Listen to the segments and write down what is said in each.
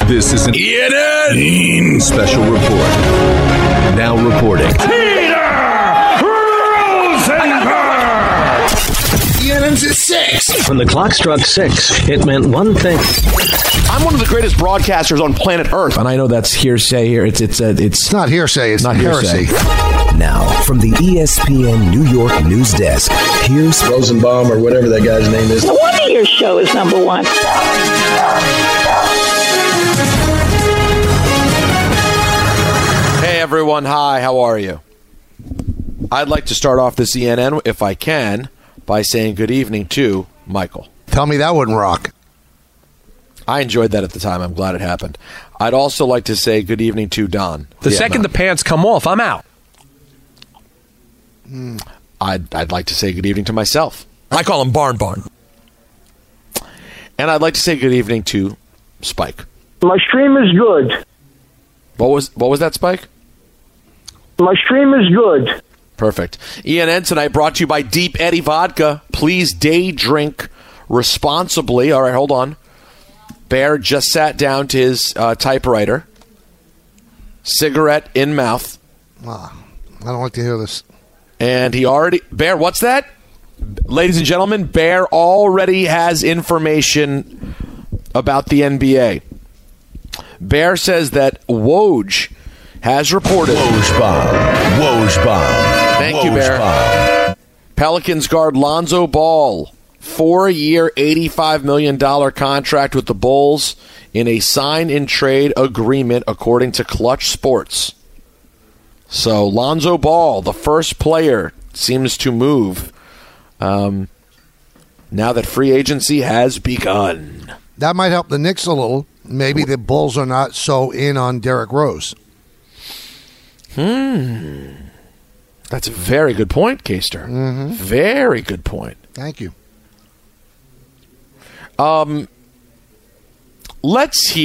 This is an ENN special report. Now reporting. Peter Rosenberg! ENN's at 6. When the clock struck 6, it meant one thing. I'm one of the greatest broadcasters on planet Earth. And I know that's hearsay here. It's not hearsay. It's not heresy. Now, from the ESPN New York news desk, here's Rosenbaum or whatever that guy's name is. No wonder your show is number one. Hey, everyone. Hi, how are you? I'd like to start off this ENN, if I can, by saying good evening to Michael. Tell me that wouldn't rock. I enjoyed that at the time. I'm glad it happened. I'd also like to say good evening to Don. The second the pants come off, I'm out. I'd like to say good evening to myself. I call him Barn. And I'd like to say good evening to Spike. My stream is good. What was that, Spike? My stream is good. Perfect. ENN tonight brought to you by Deep Eddy Vodka. Please day drink responsibly. All right, hold on. Bear just sat down to his typewriter. Cigarette in mouth. I don't like to hear this. And Bear, what's that? Ladies and gentlemen, Bear already has information about the NBA. Bear says that Woj has reported. Woj. Thank you, Bear. Pelicans guard Lonzo Ball. 4-year, $85 million contract with the Bulls in a sign-and-trade agreement, according to Clutch Sports. So Lonzo Ball, the first player, seems to move now that free agency has begun. That might help the Knicks a little. Maybe the Bulls are not so in on Derrick Rose. That's a very good point, Caster. Mm-hmm. Very good point. Thank you. Let's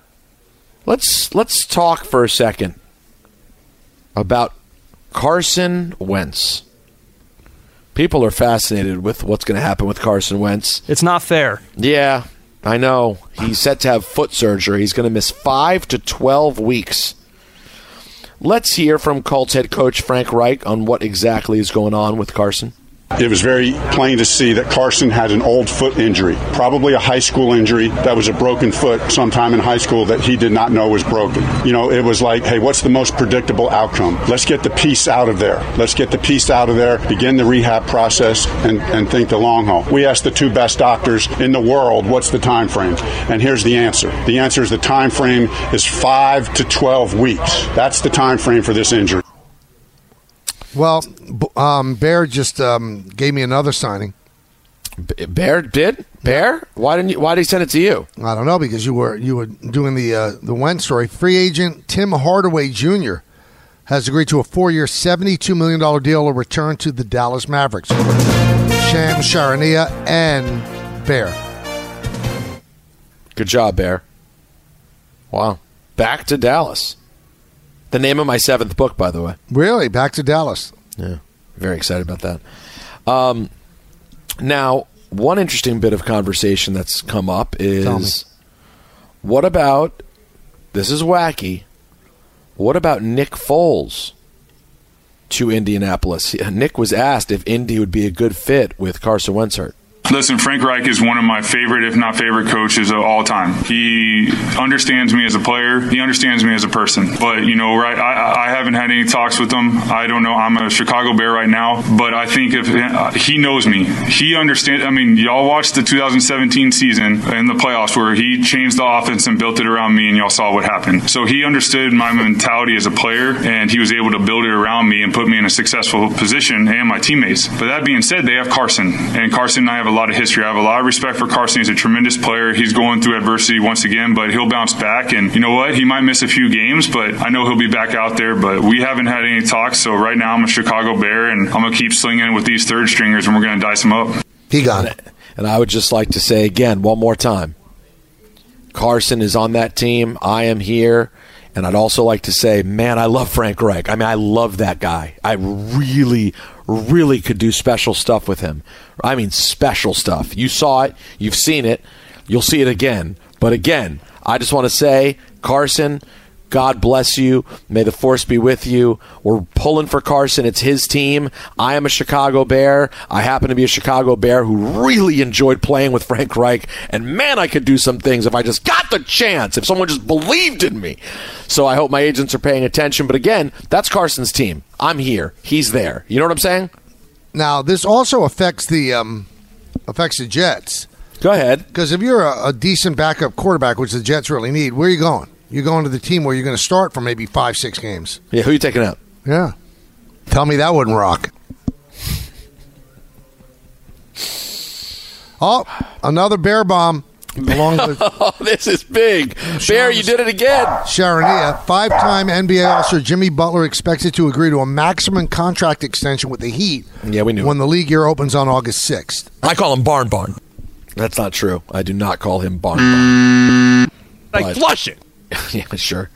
talk for a second about Carson Wentz. People are fascinated with what's going to happen with Carson Wentz. It's not fair. Yeah, I know. He's set to have foot surgery. He's going to miss 5 to 12 weeks. Let's hear from Colts head coach Frank Reich on what exactly is going on with Carson. It was very plain to see that Carson had an old foot injury, probably a high school injury that was a broken foot sometime in high school that he did not know was broken. You know, it was like, hey, what's the most predictable outcome? Let's get the piece out of there. Begin the rehab process, and think the long haul. We asked the two best doctors in the world, what's the time frame? And here's the answer. The answer is the time frame is 5 to 12 weeks. That's the time frame for this injury. Well, Bear just gave me another signing. Bear did? Bear? Why did he send it to you? I don't know, because you were doing the Wentz story. Free agent Tim Hardaway Jr. has agreed to a 4-year, $72 million deal to return to the Dallas Mavericks. Shams Charania and Bear. Good job, Bear. Wow. Back to Dallas. The name of my 7th book, by the way. Really? Back to Dallas. Yeah. Very excited about that. Now, one interesting bit of conversation that's come up is, what about, this is wacky, what about Nick Foles to Indianapolis? Nick was asked if Indy would be a good fit with Carson Wentz hurt. Listen, Frank Reich is one of my favorite, if not favorite, coaches of all time. He understands me as a player. He understands me as a person. But, right, I haven't had any talks with him. I don't know. I'm a Chicago Bear right now. But I think if he knows me. He understands. I mean, y'all watched the 2017 season in the playoffs where he changed the offense and built it around me, and y'all saw what happened. So he understood my mentality as a player, and he was able to build it around me and put me in a successful position and my teammates. But that being said, they have Carson. And Carson and I have a lot of history. I have a lot of respect for Carson. He's a tremendous player. He's going through adversity once again, but he'll bounce back. And you know what? He might miss a few games, but I know he'll be back out there. But we haven't had any talks. So right now I'm a Chicago Bear, and I'm going to keep slinging with these third stringers, and we're going to dice them up. He got it. And I would just like to say again, one more time, Carson is on that team. I am here. And I'd also like to say, man, I love Frank Reich. I mean, I love that guy. I really, really could do special stuff with him. I mean, special stuff. You saw it. You've seen it. You'll see it again. But again, I just want to say, Carson, God bless you. May the force be with you. We're pulling for Carson. It's his team. I am a Chicago Bear. I happen to be a Chicago Bear who really enjoyed playing with Frank Reich. And, man, I could do some things if I just got the chance, if someone just believed in me. So I hope my agents are paying attention. But, again, that's Carson's team. I'm here. He's there. You know what I'm saying? Now, this also affects the Jets. Go ahead. Because if you're a decent backup quarterback, which the Jets really need, where are you going? You're going to the team where you're going to start for maybe 5-6 games. Yeah, who are you taking out? Yeah. Tell me that wouldn't rock. Oh, another Bear bomb. Along with oh, this is big. Bear, you did it again. Sharonia, 5-time NBA All-Star Jimmy Butler expected to agree to a maximum contract extension with the Heat. Yeah, we knew. When the league year opens on August 6th. I call him Barn. That's not true. I do not call him Barn. Like, flush it. Yeah, sure.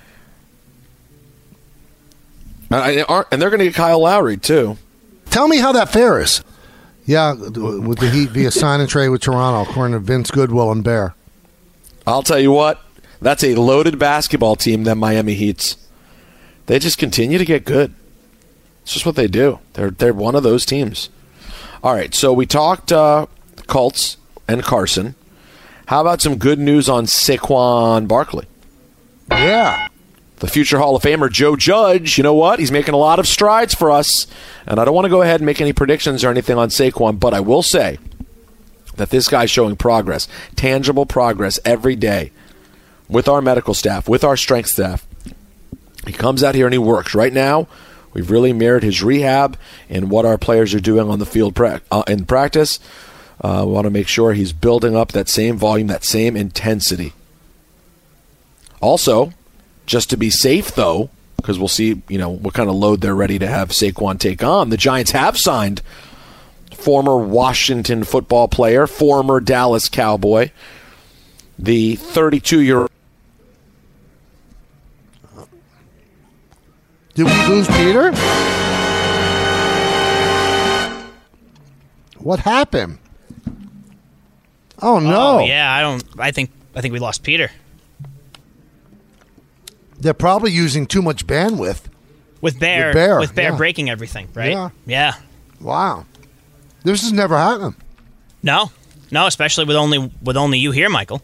And they're going to get Kyle Lowry, too. Tell me how that fares. Yeah, with the Heat via sign and trade with Toronto, according to Vince Goodwill and Bear. I'll tell you what. That's a loaded basketball team, them Miami Heats. They just continue to get good. It's just what they do. They're one of those teams. All right, so we talked Colts and Carson. How about some good news on Saquon Barkley? Yeah. The future Hall of Famer Joe Judge, you know what? He's making a lot of strides for us. And I don't want to go ahead and make any predictions or anything on Saquon, but I will say that this guy's showing progress, tangible progress every day with our medical staff, with our strength staff. He comes out here and he works. Right now, we've really mirrored his rehab and what our players are doing on the field in practice. We want to make sure he's building up that same volume, that same intensity. Also, just to be safe, though, because we'll see, what kind of load they're ready to have Saquon take on. The Giants have signed former Washington football player, former Dallas Cowboy, the 32-year-old. Did we lose Peter? What happened? Oh no! Oh, yeah, I think we lost Peter. They're probably using too much bandwidth. With Bear yeah. breaking everything, right? Yeah. Wow. This has never happened. No, especially with only you here, Michael.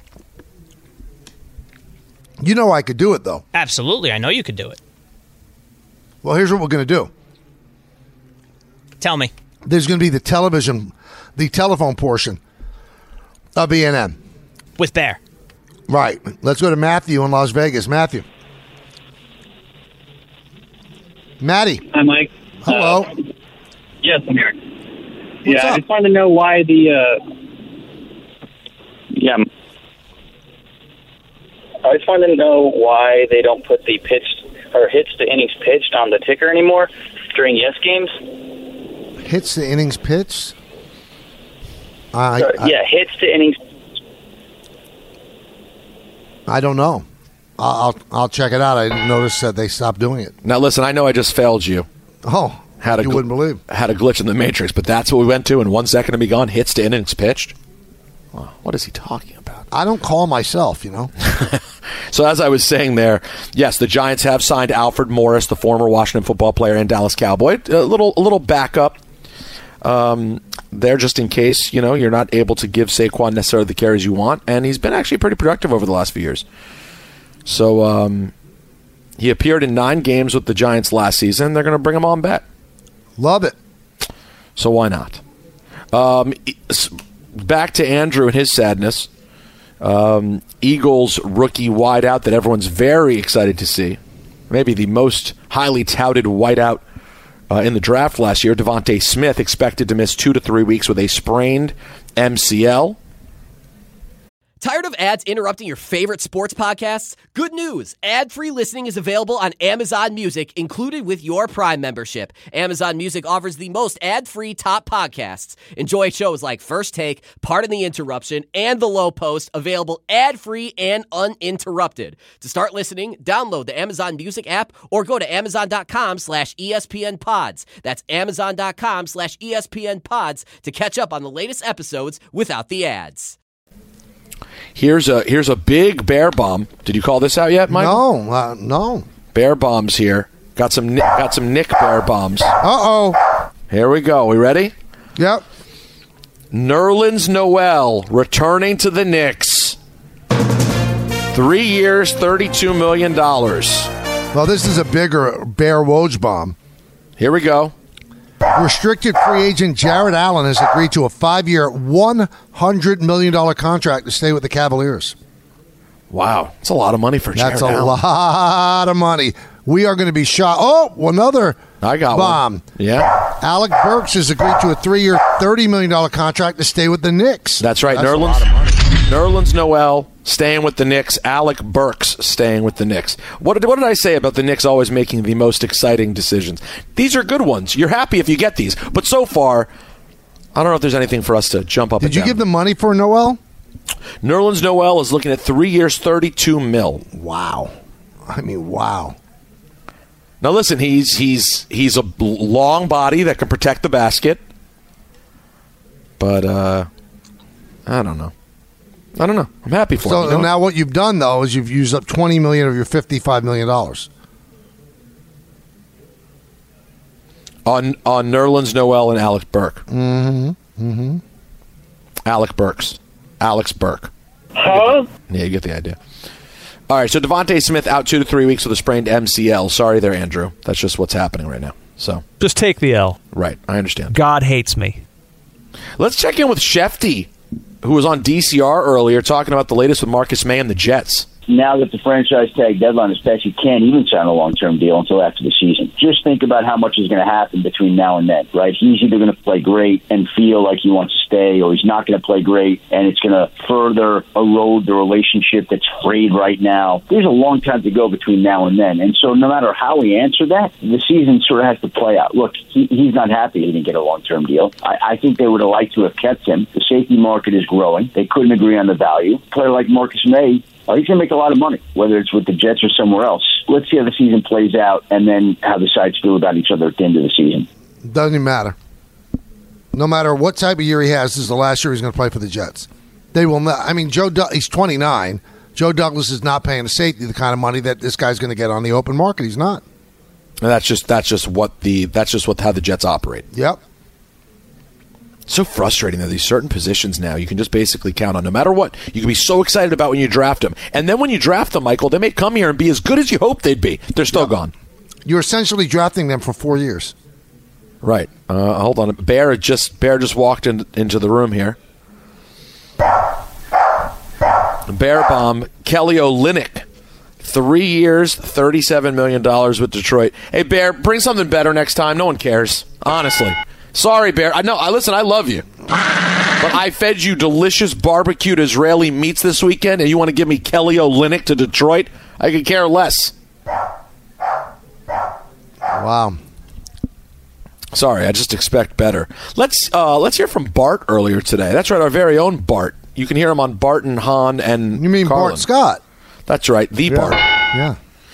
You know I could do it, though. Absolutely, I know you could do it. Well, here's what we're going to do. Tell me. There's going to be the telephone portion of BNN. With Bear. Right. Let's go to Matthew in Las Vegas. Matthew. Matty. Hi, Mike. Hello. Yes, I'm here. What's up? I just wanted to know why the... I just wanted to know why they don't put the hits to innings pitched on the ticker anymore during yes games. Hits to innings pitched? Hits to innings. I don't know. I'll check it out. I didn't notice that they stopped doing it. Now, listen, I know I just failed you. Oh, you wouldn't believe. Had a glitch in the Matrix, but that's what we went to in 1 second to be gone. Hits to innings pitched. Well, what is he talking about? I don't call myself, So as I was saying there, yes, the Giants have signed Alfred Morris, the former Washington football player and Dallas Cowboy. A little backup there just in case, you're not able to give Saquon necessarily the carries you want. And he's been actually pretty productive over the last few years. So he appeared in 9 games with the Giants last season. They're going to bring him on back. Love it. So why not? Back to Andrew and his sadness. Eagles rookie wideout that everyone's very excited to see. Maybe the most highly touted wideout in the draft last year. Devontae Smith expected to miss 2 to 3 weeks with a sprained MCL. Tired of ads interrupting your favorite sports podcasts? Good news! Ad-free listening is available on Amazon Music, included with your Prime membership. Amazon Music offers the most ad-free top podcasts. Enjoy shows like First Take, Pardon the Interruption, and The Low Post, available ad-free and uninterrupted. To start listening, download the Amazon Music app or go to Amazon.com/ESPN Pods. That's Amazon.com/ESPN Pods to catch up on the latest episodes without the ads. Here's a big bear bomb. Did you call this out yet, Mike? No. Bear bombs here. Got some Nick bear bombs. Uh-oh. Here we go. We ready? Yep. Nerlens Noel returning to the Knicks. 3 years, $32 million. Well, this is a bigger Bear Woj bomb. Here we go. Restricted free agent Jared Allen has agreed to a 5-year, $100 million contract to stay with the Cavaliers. Wow. That's a lot of money for Jared Allen. That's a lot of money. We are going to be shot. Oh, another bomb. One. Yeah. Alec Burks has agreed to a 3-year, $30 million contract to stay with the Knicks. That's right. Nerlens Noel staying with the Knicks. Alec Burks staying with the Knicks. What did I say about the Knicks always making the most exciting decisions? These are good ones. You're happy if you get these. But so far, I don't know if there's anything for us to jump up and down. Did you give them money for Noel? Nerlens Noel is looking at 3 years, $32 million. Wow. I mean, wow. Now listen, he's a long body that can protect the basket. But I don't know. I'm happy for him. So now what you've done, though, is you've used up $20 million of your $55 million. On Nerlens Noel and Alec Burke. Mm-hmm. Alec Burks. Alex Burke. Huh? Yeah, you get the idea. All right, so Devontae Smith out 2 to 3 weeks with a sprained MCL. Sorry there, Andrew. That's just what's happening right now. So just take the L. Right, I understand. God hates me. Let's check in with Shefty, who was on DCR earlier talking about the latest with Marcus May and the Jets. Now that the franchise tag deadline is passed, you can't even sign a long-term deal until after the season. Just think about how much is going to happen between now and then, right? He's either going to play great and feel like he wants to stay, or he's not going to play great, and it's going to further erode the relationship that's frayed right now. There's a long time to go between now and then, and so no matter how we answer that, the season sort of has to play out. Look, he's not happy he didn't get a long-term deal. I think they would have liked to have kept him. The safety market is growing. They couldn't agree on the value. A player like Marcus May, he's going to make a lot of money, whether it's with the Jets or somewhere else. Let's see how the season plays out and then how the sides feel about each other at the end of the season. Doesn't even matter. No matter what type of year he has, this is the last year he's going to play for the Jets. They will not. I mean, he's 29. Joe Douglas is not paying the safety the kind of money that this guy's going to get on the open market. He's not. And that's just how the Jets operate. Yep. So frustrating that these certain positions now you can just basically count on. No matter what, you can be so excited about when you draft them. And then when you draft them, Michael, they may come here and be as good as you hope they'd be. They're still gone. You're essentially drafting them for 4 years. Right. Hold on. Bear just walked into the room here. Bear bomb, Kelly Olynyk. 3 years, $37 million with Detroit. Hey, Bear, bring something better next time. No one cares. Honestly. Sorry, Bear. Listen, I love you. But I fed you delicious barbecued Israeli meats this weekend, and you want to give me Kelly Olynyk to Detroit? I could care less. Wow. Sorry, I just expect better. Let's hear from Bart earlier today. That's right, our very own Bart. You can hear him on Bart and Han and You mean Carlin. Bart Scott? That's right, the Bart. Yeah.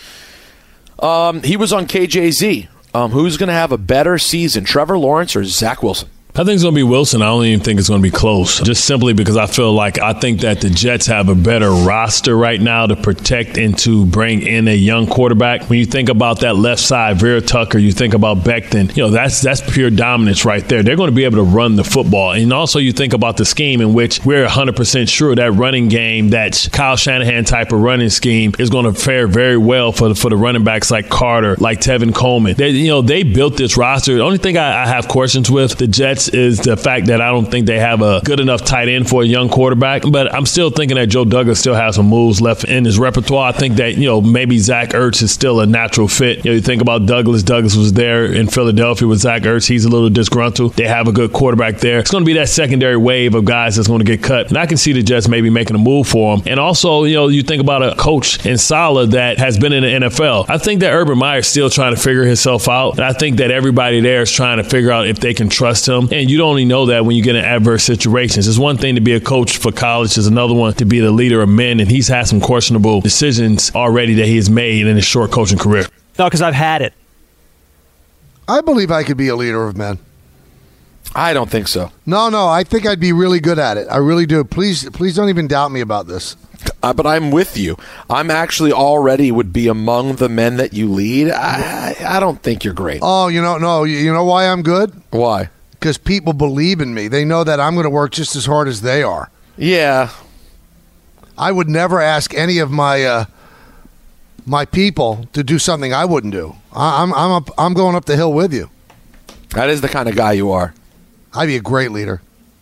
He was on KJZ. Who's going to have a better season, Trevor Lawrence or Zach Wilson? I think it's going to be Wilson. I don't even think it's going to be close, just simply because I think that the Jets have a better roster right now to protect and to bring in a young quarterback. When you think about that left side, Vera Tucker, you think about Becton, that's pure dominance right there. They're going to be able to run the football. And also you think about the scheme in which we're 100% sure that running game, that Kyle Shanahan type of running scheme is going to fare very well for the running backs like Carter, like Tevin Coleman. They built this roster. The only thing I have questions with the Jets is the fact that I don't think they have a good enough tight end for a young quarterback. But I'm still thinking that Joe Douglas still has some moves left in his repertoire. I think that, maybe Zach Ertz is still a natural fit. You think about Douglas. Douglas was there in Philadelphia with Zach Ertz. He's a little disgruntled. They have a good quarterback there. It's going to be that secondary wave of guys that's going to get cut. And I can see the Jets maybe making a move for him. And also, you think about a coach in Saleh that has been in the NFL. I think that Urban Meyer's still trying to figure himself out. And I think that everybody there is trying to figure out if they can trust him. And you don't only know that when you get in adverse situations. It's one thing to be a coach for college. It's another one to be the leader of men. And he's had some questionable decisions already that he has made in his short coaching career. No, because I've had it. I believe I could be a leader of men. I don't think so. No, I think I'd be really good at it. I really do. Please don't even doubt me about this. But I'm with you. I'm actually already would be among the men that you lead. I don't think you're great. Oh, you know why I'm good? Why? Because people believe in me. They know that I'm going to work just as hard as they are. Yeah. I would never ask any of my my people to do something I wouldn't do. I'm going up the hill with you. That is the kind of guy you are. I'd be a great leader.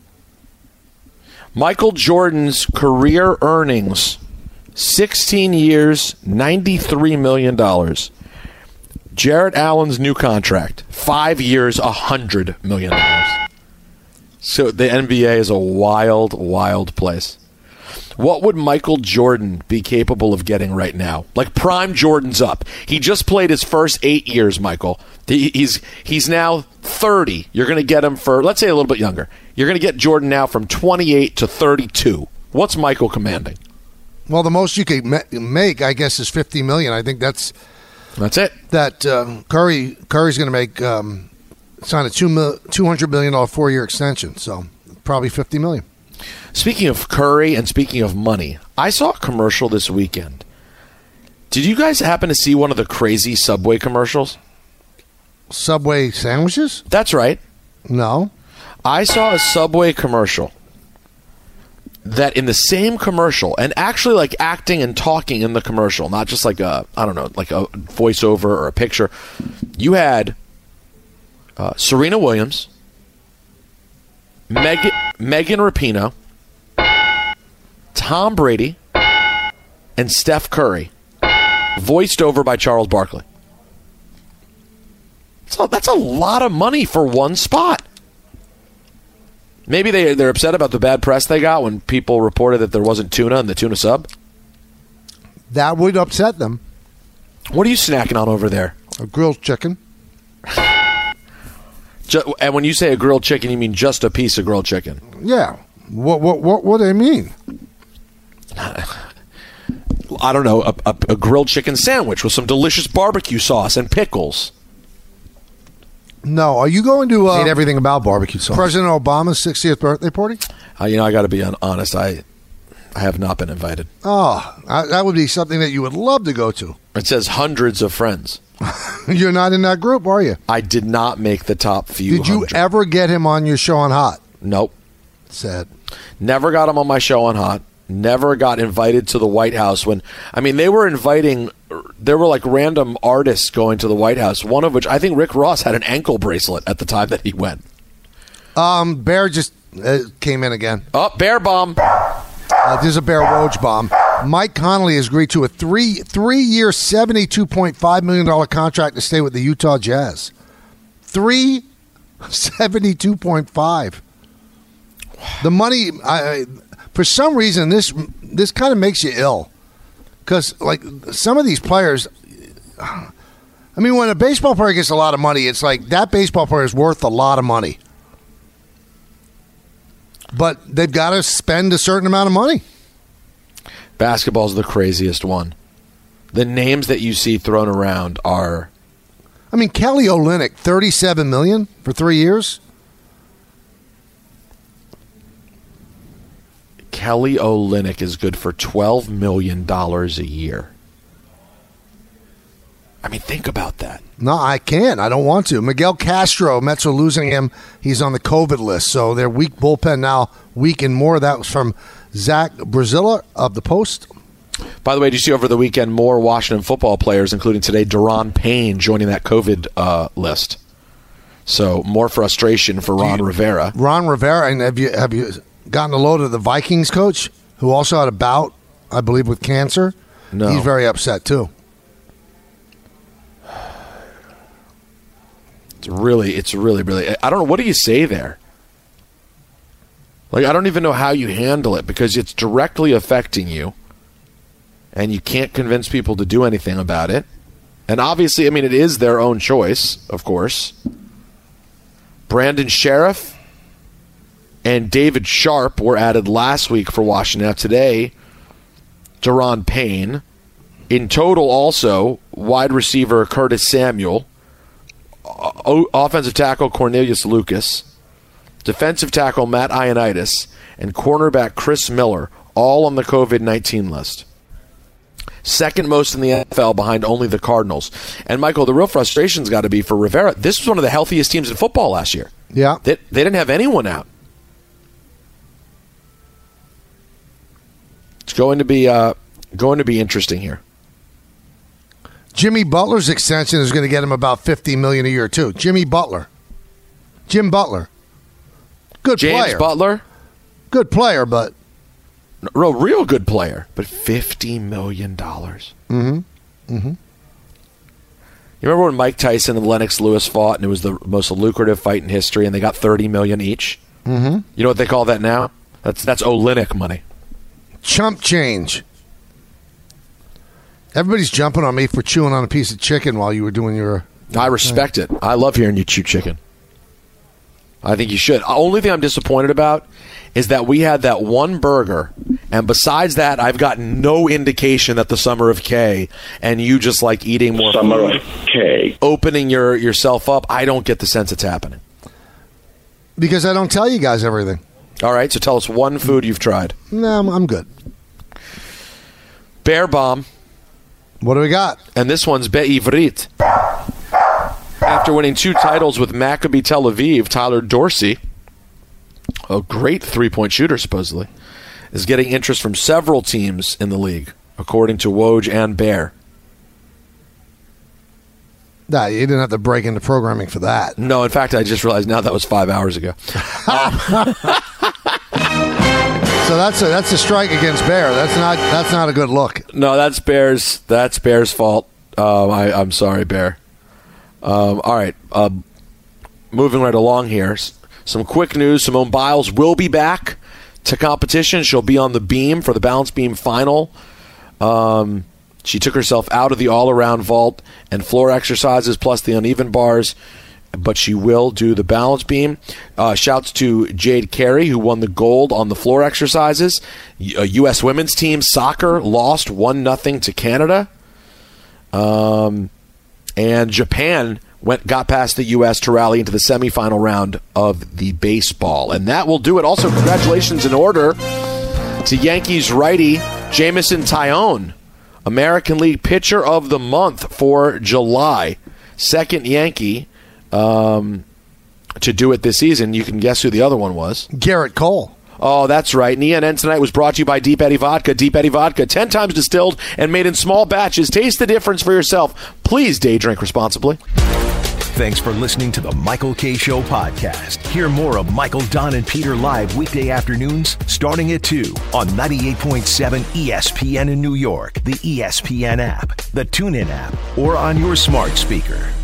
Michael Jordan's career earnings, 16 years, $93 million. Jarrett Allen's new contract, 5 years, $100 million. So the NBA is a wild, wild place. What would Michael Jordan be capable of getting right now? Like prime Jordan's up. He just played his first 8 years, Michael. He's now 30. You're going to get him for, let's say, a little bit younger. You're going to get Jordan now from 28 to 32. What's Michael commanding? Well, the most you could make, I guess, is $50 million. I think that's it. That Curry's going to make sign a $200 million 4-year extension. So probably $50 million. Speaking of Curry and speaking of money, I saw a commercial this weekend. Did you guys happen to see one of the crazy Subway commercials? Subway sandwiches? That's right. No. I saw a Subway commercial that in the same commercial, and actually like acting and talking in the commercial, not just like a voiceover or a picture, you had Serena Williams, Megan Rapinoe, Tom Brady, and Steph Curry, voiced over by Charles Barkley. So that's a lot of money for one spot. Maybe they're upset about the bad press they got when people reported that there wasn't tuna in the tuna sub. That would upset them. What are you snacking on over there? A grilled chicken. And when you say a grilled chicken, you mean just a piece of grilled chicken? Yeah. What do I mean? I don't know. A grilled chicken sandwich with some delicious barbecue sauce and pickles. No, are you going to hate everything about barbecue sauce? President Obama's 60th birthday party? I got to be honest. I have not been invited. Oh, that would be something that you would love to go to. It says hundreds of friends. You're not in that group, are you? I did not make the top few. Did you ever get him on your show on Hot? Nope. Sad. Never got him on my show on Hot. Never got invited to the White House they were inviting. There were like random artists going to the White House, one of which I think Rick Ross had an ankle bracelet at the time that he went. Bear just came in again. Oh, Bear bomb. This is a Bear Woj bomb. Mike Conley has agreed to a three-year, $72.5 million contract to stay with the Utah Jazz. $72.5. The money, for some reason, this kind of makes you ill. Because, like, some of these players, when a baseball player gets a lot of money, it's like that baseball player is worth a lot of money. But they've got to spend a certain amount of money. Basketball's the craziest one. The names that you see thrown around are... Kelly Olynyk, $37 million for 3 years. Kelly Olynyk is good for $12 million a year. Think about that. No, I can't. I don't want to. Miguel Castro, Mets are losing him. He's on the COVID list, so their weak bullpen now weakened more. That was from Zach Brazilla of the Post. By the way, did you see over the weekend more Washington football players, including today Daron Payne, joining that COVID list? So more frustration for Ron Rivera. Ron Rivera, and have you gotten a load of the Vikings coach, who also had a bout, I believe, with cancer? No. He's very upset, too. It's really, I don't know. What do you say there? I don't even know how you handle it because it's directly affecting you and you can't convince people to do anything about it. And obviously, it is their own choice, of course. Brandon Sheriff and David Sharp were added last week for Washington. Now today, Daron Payne. In total, also, wide receiver Curtis Samuel, offensive tackle Cornelius Lucas, defensive tackle Matt Ioannidis, and cornerback Chris Miller, all on the COVID-19 list. Second most in the NFL behind only the Cardinals. And, Michael, the real frustration's got to be for Rivera. This was one of the healthiest teams in football last year. Yeah. They didn't have anyone out. It's going to be interesting here. Jimmy Butler's extension is going to get him about $50 million a year too. Jim Butler, good player. James Butler, good player, but real good player, but $50 million. You remember when Mike Tyson and Lennox Lewis fought, and it was the most lucrative fight in history, and they got $30 million each? You know what they call that now? That's Olynyk money. Chump change. Everybody's jumping on me for chewing on a piece of chicken while you were doing your... I respect it. I love hearing you chew chicken. I think you should. The only thing I'm disappointed about is that we had that one burger, and besides that, I've gotten no indication that the Summer of K, and you just like eating more Summer food, of K, opening yourself up. I don't get the sense it's happening. Because I don't tell you guys everything. All right, so tell us one food you've tried. No, I'm good. Bear Bomb. What do we got? And this one's Be'ivrit. After winning 2 titles with Maccabi Tel Aviv, Tyler Dorsey, a great three-point shooter supposedly, is getting interest from several teams in the league, according to Woj and Bear. Nah, you didn't have to break into programming for that. No, in fact, I just realized now that was 5 hours ago. So that's a strike against Bear. That's not a good look. No, that's Bear's fault. I'm sorry, Bear. All right, moving right along here. Some quick news. Simone Biles will be back to competition. She'll be on the beam for the balance beam final. She took herself out of the all-around vault and floor exercises plus the uneven bars, but she will do the balance beam. Shouts to Jade Carey, who won the gold on the floor exercises. U.S. women's team soccer lost 1-0 to Canada. And Japan got past the U.S. to rally into the semifinal round of the baseball. And that will do it. Also, congratulations in order to Yankees righty Jameson Taillon, American League Pitcher of the Month for July. Second Yankee to do it this season. You can guess who the other one was. Garrett Cole. Oh, that's right. And ENN tonight was brought to you by Deep Eddy Vodka. Deep Eddy Vodka, 10 times distilled and made in small batches. Taste the difference for yourself. Please day drink responsibly. Thanks for listening to the Michael K. Show podcast. Hear more of Michael, Don, and Peter live weekday afternoons starting at 2 on 98.7 ESPN in New York, the ESPN app, the TuneIn app, or on your smart speaker.